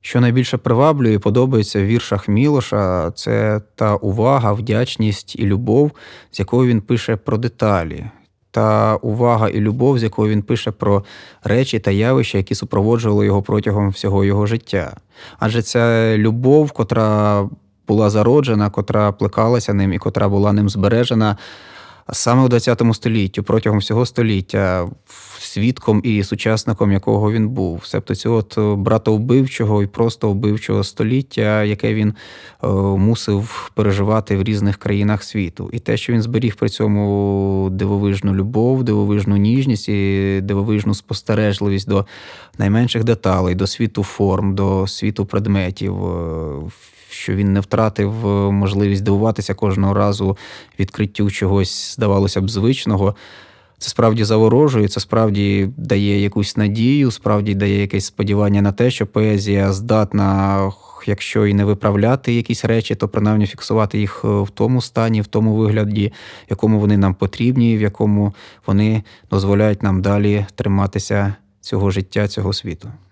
Що найбільше приваблює і подобається в віршах Мілоша, це та увага, вдячність і любов, з якою він пише про деталі. Та увага і любов, з якою він пише про речі та явища, які супроводжували його протягом всього його життя. Адже ця любов, котра була зароджена, котра плекалася ним і котра була ним збережена саме у ХХ столітті, протягом всього століття, свідком і сучасником якого він був. Себто цього братовбивчого і просто вбивчого століття, яке він мусив переживати в різних країнах світу. І те, що він зберіг при цьому дивовижну любов, дивовижну ніжність і дивовижну спостережливість до найменших деталей, до світу форм, до світу предметів, що він не втратив можливість дивуватися кожного разу відкриттю чогось, здавалося б, звичного. Це справді заворожує, це справді дає якусь надію, справді дає якесь сподівання на те, що поезія здатна, якщо і не виправляти якісь речі, то принаймні фіксувати їх в тому стані, в тому вигляді, в якому вони нам потрібні, в якому вони дозволяють нам далі триматися цього життя, цього світу.